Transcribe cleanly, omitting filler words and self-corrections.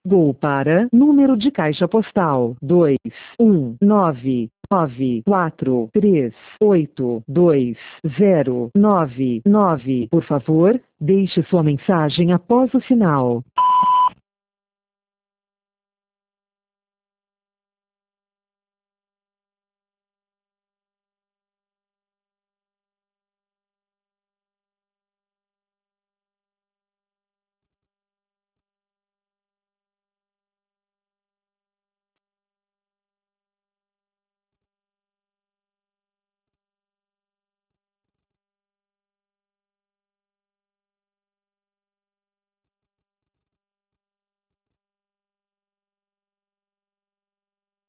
Ligou para número de caixa postal 21994382099. Por favor, deixe sua mensagem após o sinal.